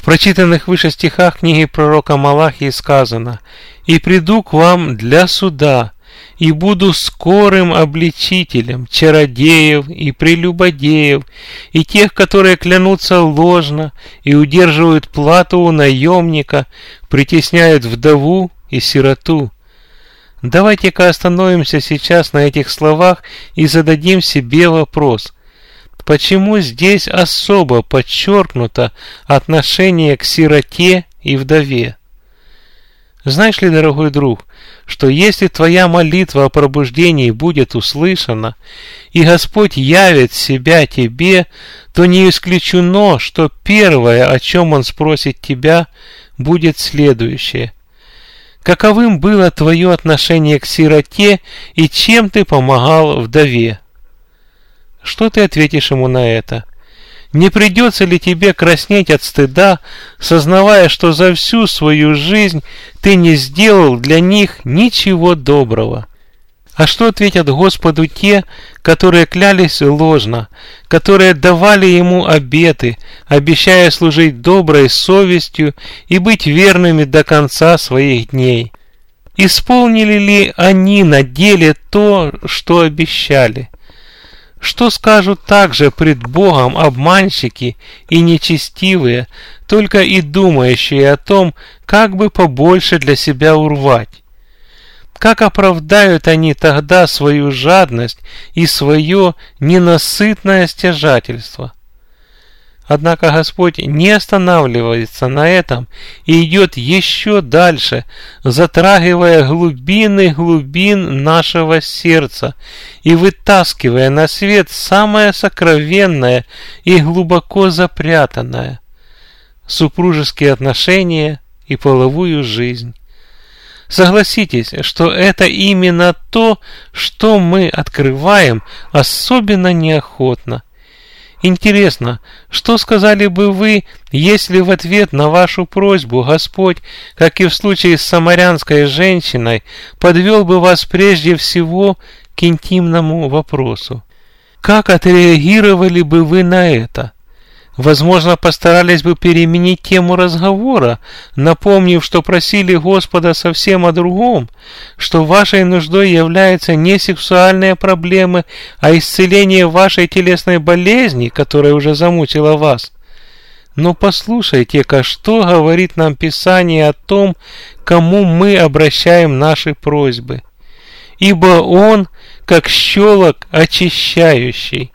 прочитанных выше стихах книги пророка Малахии сказано: «И приду к вам для суда, и буду скорым обличителем чародеев и прелюбодеев, и тех, которые клянутся ложно и удерживают плату у наемника, притесняют вдову и сироту». Давайте-ка остановимся сейчас на этих словах и зададим себе вопрос: почему здесь особо подчеркнуто отношение к сироте и вдове? Знаешь ли, дорогой друг, что если твоя молитва о пробуждении будет услышана, и Господь явит себя тебе, то не исключено, что первое, о чем Он спросит тебя, будет следующее: каковым было твое отношение к сироте и чем ты помогал вдове? Что ты ответишь Ему на это? Не придется ли тебе краснеть от стыда, сознавая, что за всю свою жизнь ты не сделал для них ничего доброго? А что ответят Господу те, которые клялись ложно, которые давали Ему обеты, обещая служить доброй совестью и быть верными до конца своих дней? Исполнили ли они на деле то, что обещали? Что скажут также пред Богом обманщики и нечестивые, только и думающие о том, как бы побольше для себя урвать? Как оправдают они тогда свою жадность и свое ненасытное стяжательство? Однако Господь не останавливается на этом и идет еще дальше, затрагивая глубины глубин нашего сердца и вытаскивая на свет самое сокровенное и глубоко запрятанное – супружеские отношения и половую жизнь. Согласитесь, что это именно то, что мы открываем особенно неохотно. Интересно, что сказали бы вы, если в ответ на вашу просьбу Господь, как и в случае с самарянской женщиной, подвел бы вас прежде всего к интимному вопросу? Как отреагировали бы вы на это? Возможно, постарались бы переменить тему разговора, напомнив, что просили Господа совсем о другом, что вашей нуждой является не сексуальная проблема, а исцеление вашей телесной болезни, которая уже замучила вас. Но послушайте-ка, что говорит нам Писание о том, кому мы обращаем наши просьбы. «Ибо Он, как щелок очищающий».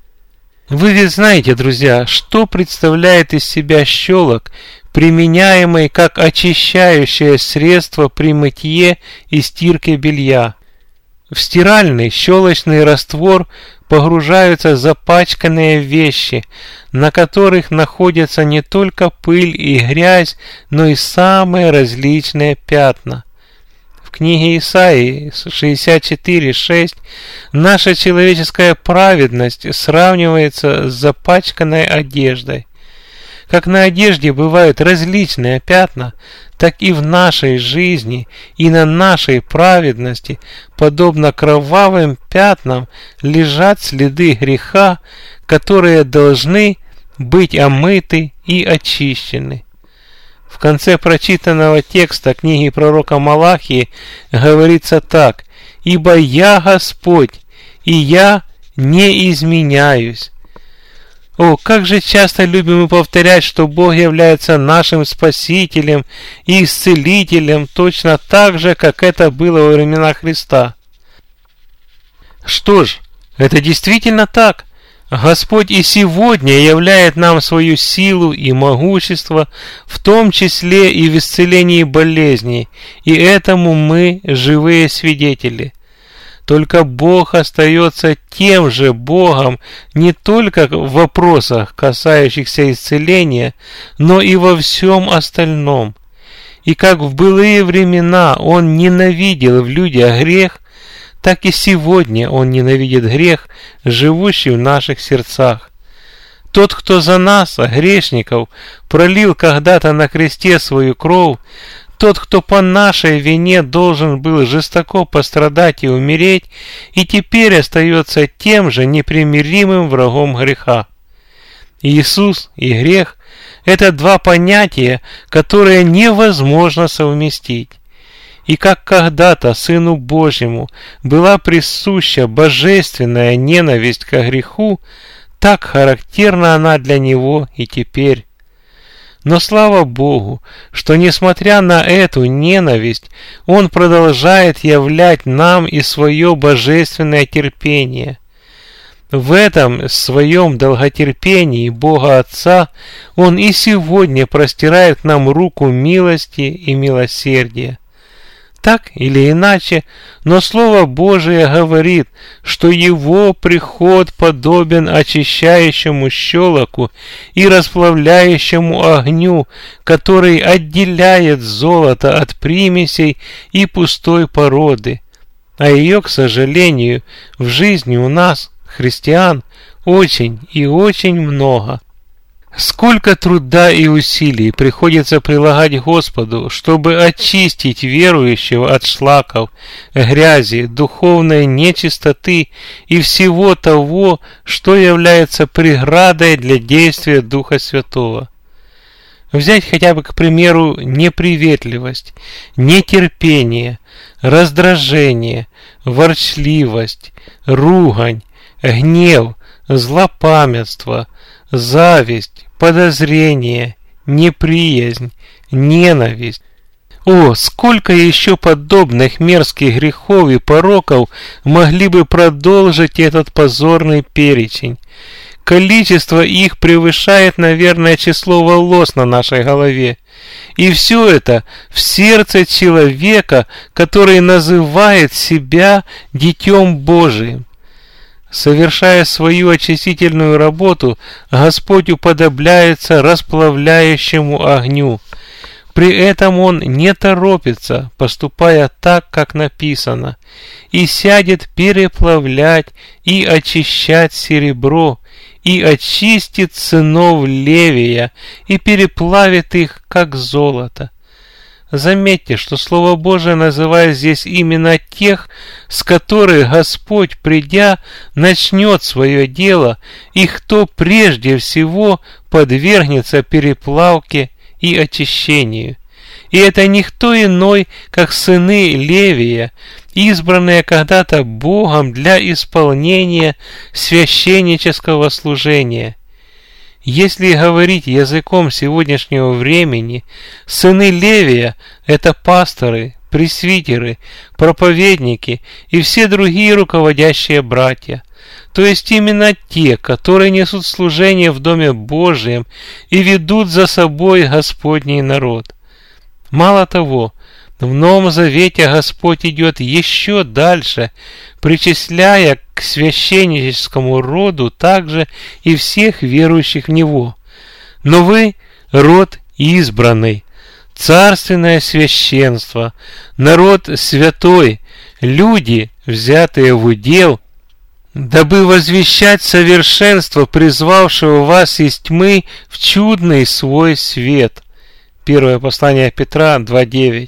Вы ведь знаете, друзья, что представляет из себя щелок, применяемый как очищающее средство при мытье и стирке белья. В стиральный щелочный раствор погружаются запачканные вещи, на которых находятся не только пыль и грязь, но и самые различные пятна. В книге Исаии 64:6 наша человеческая праведность сравнивается с запачканной одеждой. Как на одежде бывают различные пятна, так и в нашей жизни и на нашей праведности, подобно кровавым пятнам, лежат следы греха, которые должны быть омыты и очищены. В конце прочитанного текста книги пророка Малахии говорится так: «Ибо я Господь, и я не изменяюсь». О, как же часто любим мы повторять, что Бог является нашим Спасителем и Исцелителем, точно так же, как это было во времена Христа. Что ж, это действительно так. Господь и сегодня являет нам свою силу и могущество, в том числе и в исцелении болезней, и этому мы живые свидетели. Только Бог остается тем же Богом не только в вопросах, касающихся исцеления, но и во всем остальном. И как в былые времена Он ненавидел в людях грех, так и сегодня Он ненавидит грех, живущий в наших сердцах. Тот, кто за нас, грешников, пролил когда-то на кресте свою кровь, тот, кто по нашей вине должен был жестоко пострадать и умереть, и теперь остается тем же непримиримым врагом греха. Иисус и грех Это два понятия, которые невозможно совместить. И как когда-то Сыну Божьему была присуща божественная ненависть ко греху, так характерна она для Него и теперь. Но слава Богу, что несмотря на эту ненависть, Он продолжает являть нам и свое божественное терпение. В этом своем долготерпении Бога Отца Он и сегодня простирает к нам руку милости и милосердия. Так или иначе, но Слово Божие говорит, что Его приход подобен очищающему щелоку и расплавляющему огню, который отделяет золото от примесей и пустой породы. А ее, к сожалению, в жизни у нас, христиан, очень и очень много. Сколько труда и усилий приходится прилагать Господу, чтобы очистить верующего от шлаков, грязи, духовной нечистоты и всего того, что является преградой для действия Духа Святого. Взять хотя бы, к примеру, неприветливость, нетерпение, раздражение, ворчливость, ругань, гнев, злопамятство, зависть, подозрение, неприязнь, ненависть. О, сколько еще подобных мерзких грехов и пороков могли бы продолжить этот позорный перечень. Количество их превышает, наверное, число волос на нашей голове. И все это в сердце человека, который называет себя Детем Божиим. Совершая свою очистительную работу, Господь уподобляется расплавляющему огню. При этом Он не торопится, поступая так, как написано, и сядет переплавлять и очищать серебро, и очистит сынов Левия, и переплавит их, как золото. Заметьте, что Слово Божие называет здесь именно тех, с которых Господь, придя, начнет свое дело, и кто прежде всего подвергнется переплавке и очищению. И это никто иной, как сыны Левия, избранные когда-то Богом для исполнения священнического служения. Если говорить языком сегодняшнего времени, сыны Левия – это пасторы, пресвитеры, проповедники и все другие руководящие братья, то есть именно те, которые несут служение в Доме Божьем и ведут за собой Господний народ. Мало того, в Новом Завете Господь идет еще дальше, причисляя к священническому роду также и всех верующих в Него. Но вы – род избранный, царственное священство, народ святой, люди, взятые в удел, дабы возвещать совершенство призвавшего вас из тьмы в чудный свой свет. Первое послание Петра 2:9.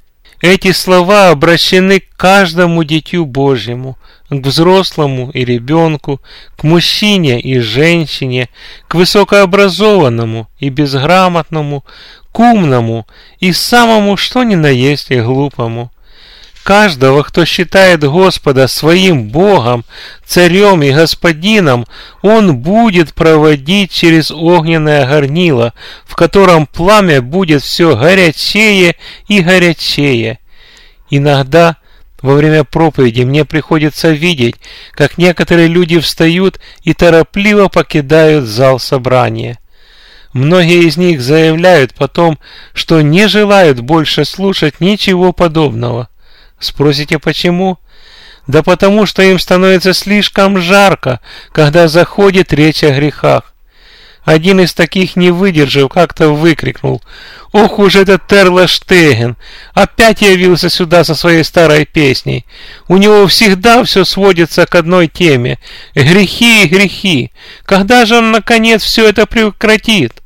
Эти слова обращены к каждому дитю Божьему, к взрослому и ребенку, к мужчине и женщине, к высокообразованному и безграмотному, к умному и самому что ни на есть и глупому. Каждого, кто считает Господа своим Богом, Царем и Господином, Он будет проводить через огненное горнило, в котором пламя будет все горячее и горячее. Иногда во время проповеди мне приходится видеть, как некоторые люди встают и торопливо покидают зал собрания. Многие из них заявляют потом, что не желают больше слушать ничего подобного. Спросите, почему? Да потому, что им становится слишком жарко, когда заходит речь о грехах. Один из таких, не выдержав, как-то выкрикнул: «Ох уж этот Терло Штеген! Опять явился сюда со своей старой песней! У него всегда все сводится к одной теме – грехи и грехи! Когда же он, наконец, все это прекратит?»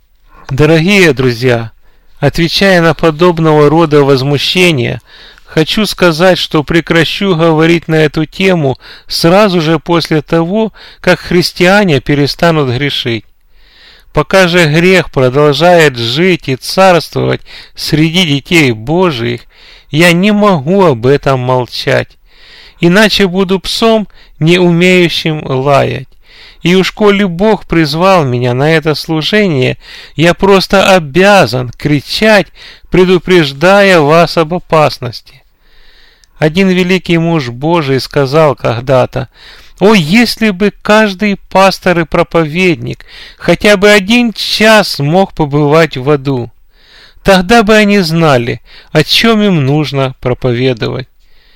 Дорогие друзья, отвечая на подобного рода возмущения, хочу сказать, что прекращу говорить на эту тему сразу же после того, как христиане перестанут грешить. Пока же грех продолжает жить и царствовать среди детей Божиих, я не могу об этом молчать, иначе буду псом, не умеющим лаять. И уж коли Бог призвал меня на это служение, я просто обязан кричать, предупреждая вас об опасности. Один великий муж Божий сказал когда-то: «О, если бы каждый пастор и проповедник хотя бы 1 час мог побывать в аду, тогда бы они знали, о чем им нужно проповедовать».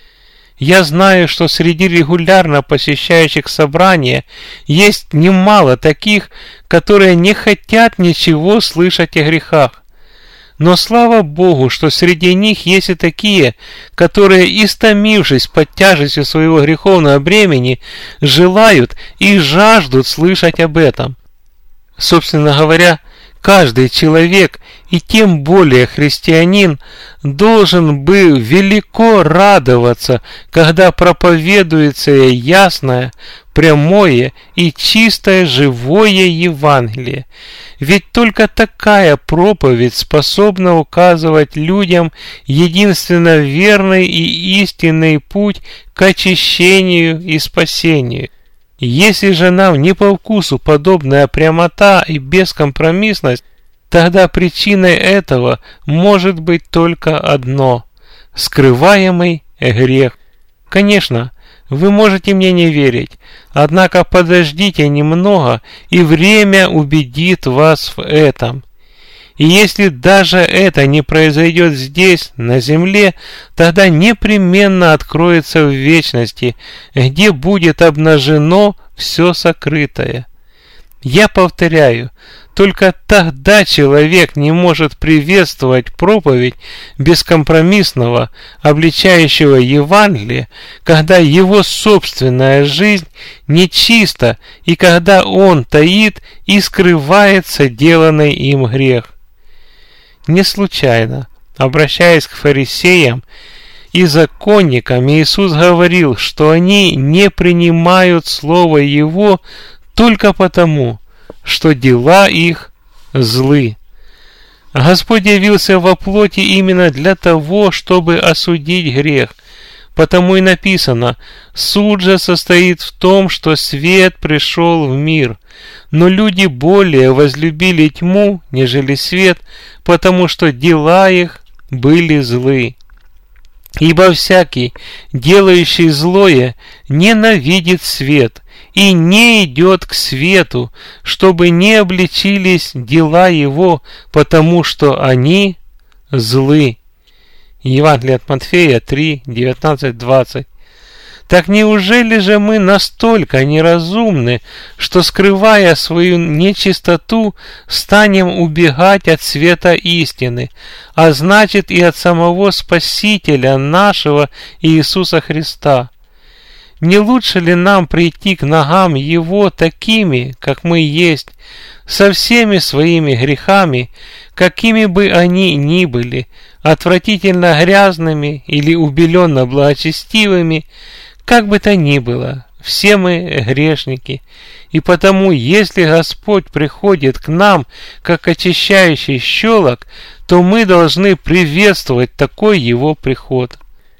Я знаю, что среди регулярно посещающих собрания есть немало таких, которые не хотят ничего слышать о грехах. Но слава Богу, что среди них есть и такие, которые, истомившись под тяжестью своего греховного бремени, желают и жаждут слышать об этом. Собственно говоря, каждый человек, и тем более христианин, должен бы велико радоваться, когда проповедуется ясное, прямое и чистое живое Евангелие. Ведь только такая проповедь способна указывать людям единственно верный и истинный путь к очищению и спасению. Если же нам не по вкусу подобная прямота и бескомпромиссность, тогда причиной этого может быть только одно – скрываемый грех. Конечно, вы можете мне не верить, однако подождите немного, и время убедит вас в этом. И если даже это не произойдет здесь, на земле, тогда непременно откроется в вечности, где будет обнажено все сокрытое. Я повторяю, только тогда человек не может приветствовать проповедь бескомпромиссного, обличающего Евангелия, когда его собственная жизнь нечиста и когда он таит и скрывает соделанный им грех. Не случайно, обращаясь к фарисеям и законникам, Иисус говорил, что они не принимают Слово Его только потому, что дела их злы. Господь явился во плоти именно для того, чтобы осудить грех. Потому и написано: «Суд же состоит в том, что свет пришел в мир, но люди более возлюбили тьму, нежели свет, потому что дела их были злы. Ибо всякий, делающий злое, ненавидит свет и не идет к свету, чтобы не обличились дела его, потому что они злы». Евангелие от Матфея 3, 19, 20. Так неужели же мы настолько неразумны, что, скрывая свою нечистоту, станем убегать от света истины, а значит и от самого Спасителя нашего Иисуса Христа? Не лучше ли нам прийти к ногам Его такими, как мы есть, со всеми своими грехами, какими бы они ни были, отвратительно грязными или убеленно благочестивыми, как бы то ни было, все мы грешники, и потому, если Господь приходит к нам, как очищающий щелок, то мы должны приветствовать такой Его приход.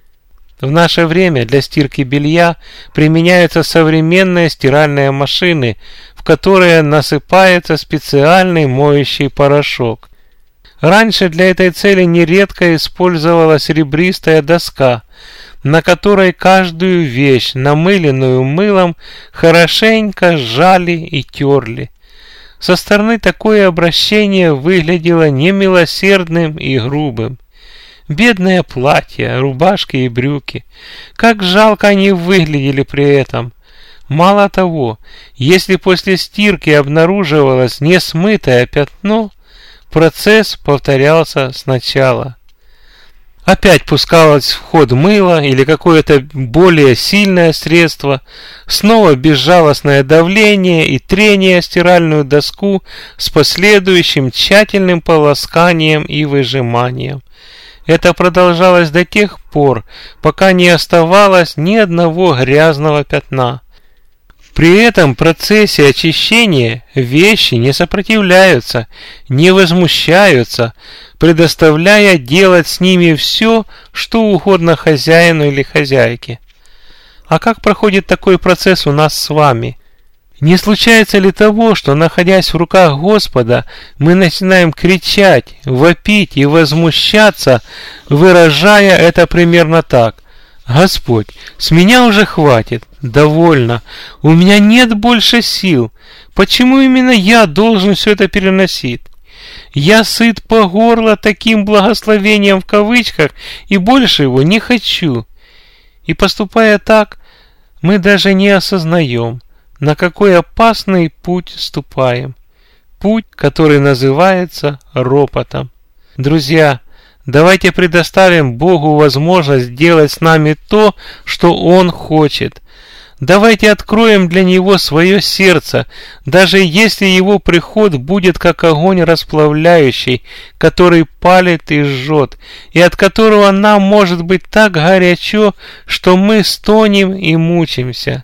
В наше время для стирки белья применяются современные стиральные машины, в которые насыпается специальный моющий порошок. Раньше для этой цели нередко использовалась ребристая доска, на которой каждую вещь, намыленную мылом, хорошенько сжали и терли. Со стороны такое обращение выглядело немилосердным и грубым. Бедные платья, рубашки и брюки. Как жалко они выглядели при этом. Мало того, если после стирки обнаруживалось несмытое пятно, процесс повторялся сначала. Опять пускалось в ход мыло или какое-то более сильное средство, снова безжалостное давление и трение о стиральную доску с последующим тщательным полосканием и выжиманием. Это продолжалось до тех пор, пока не оставалось ни одного грязного пятна. При этом процессе очищения вещи не сопротивляются, не возмущаются, предоставляя делать с ними все, что угодно хозяину или хозяйке. А как проходит такой процесс у нас с вами? Не случается ли того, что, находясь в руках Господа, мы начинаем кричать, вопить и возмущаться, выражая это примерно так: «Господь, с меня уже хватит, довольно, у меня нет больше сил, почему именно я должен все это переносить? Я сыт по горло таким благословением в кавычках и больше его не хочу». И поступая так, мы даже не осознаем, на какой опасный путь ступаем. Путь, который называется ропотом. Друзья, давайте предоставим Богу возможность делать с нами то, что Он хочет. Давайте откроем для Него свое сердце, даже если Его приход будет как огонь расплавляющий, который палит и жжет, и от которого нам может быть так горячо, что мы стонем и мучимся.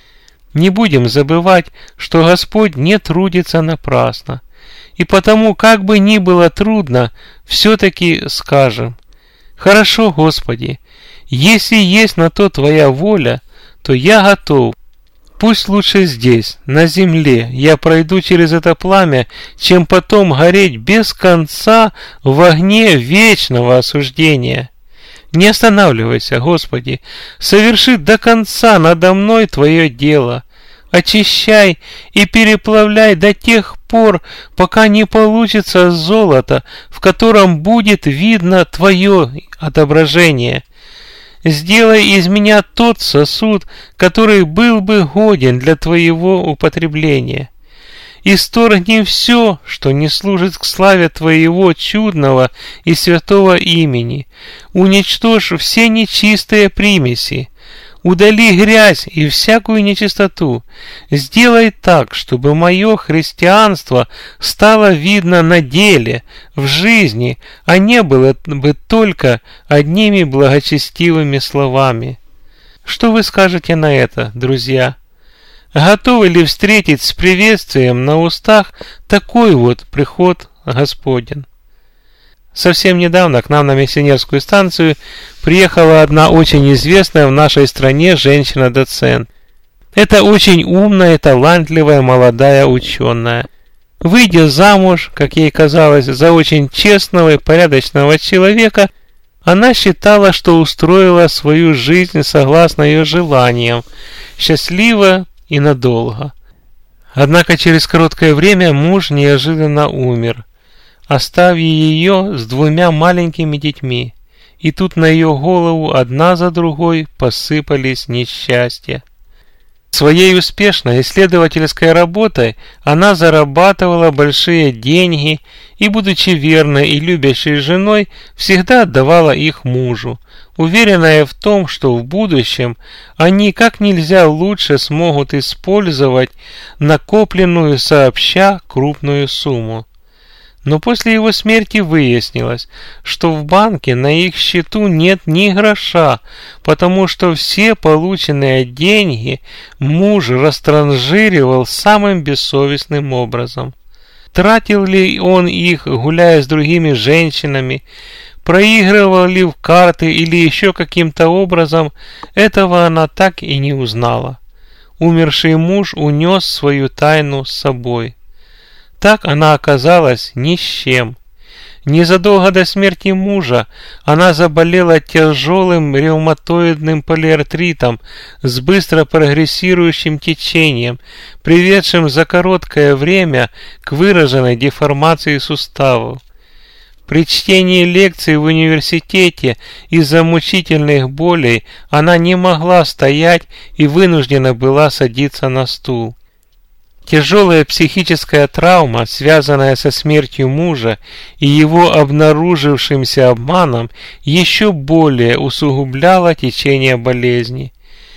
Не будем забывать, что Господь не трудится напрасно. И потому, как бы ни было трудно, все-таки скажем: «Хорошо, Господи, если есть на то Твоя воля, то я готов. Пусть лучше здесь, на земле, я пройду через это пламя, чем потом гореть без конца в огне вечного осуждения». Не останавливайся, Господи, соверши до конца надо мной Твое дело. Очищай и переплавляй до тех пор, пока не получится золото, в котором будет видно Твое отображение. Сделай из меня тот сосуд, который был бы годен для Твоего употребления. Исторгни все, что не служит к славе Твоего чудного и святого имени. Уничтожь все нечистые примеси. Удали грязь и всякую нечистоту. Сделай так, чтобы мое христианство стало видно на деле, в жизни, а не было бы только одними благочестивыми словами. Что вы скажете на это, друзья? Готовы ли встретить с приветствием на устах такой вот приход Господень? Совсем недавно к нам на миссионерскую станцию приехала одна очень известная в нашей стране женщина-доцент. Это очень умная, талантливая молодая ученая. Выйдя замуж, как ей казалось, за очень честного и порядочного человека, она считала, что устроила свою жизнь согласно ее желаниям, счастливо и надолго. Однако через короткое время муж неожиданно умер, оставив ее с 2 маленькими детьми, и тут на ее голову одна за другой посыпались несчастья. Своей успешной исследовательской работой она зарабатывала большие деньги и, будучи верной и любящей женой, всегда отдавала их мужу, уверенная в том, что в будущем они как нельзя лучше смогут использовать накопленную сообща крупную сумму. Но после его смерти выяснилось, что в банке на их счету нет ни гроша, потому что все полученные деньги муж растранжиривал самым бессовестным образом. Тратил ли он их, гуляя с другими женщинами, проигрывал ли в карты или еще каким-то образом, этого она так и не узнала. Умерший муж унес свою тайну с собой. Так она оказалась ни с чем. Незадолго до смерти мужа она заболела тяжелым ревматоидным полиартритом с быстро прогрессирующим течением, приведшим за короткое время к выраженной деформации суставов. При чтении лекций в университете из-за мучительных болей она не могла стоять и вынуждена была садиться на стул. Тяжелая психическая травма, связанная со смертью мужа и его обнаружившимся обманом, еще более усугубляла течение болезни.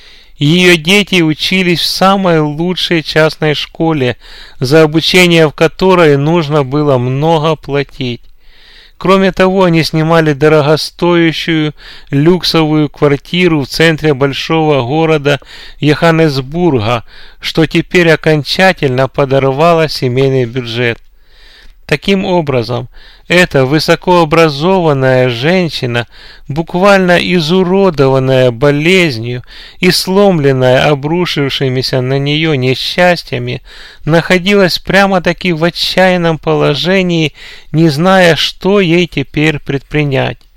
Ее дети учились в самой лучшей частной школе, за обучение в которой нужно было много платить. Кроме того, они снимали дорогостоящую люксовую квартиру в центре большого города Йоханнесбурга, что теперь окончательно подорвало семейный бюджет. Таким образом, эта высокообразованная женщина, буквально изуродованная болезнью и сломленная обрушившимися на нее несчастьями, находилась прямо-таки в отчаянном положении, не зная, что ей теперь предпринять.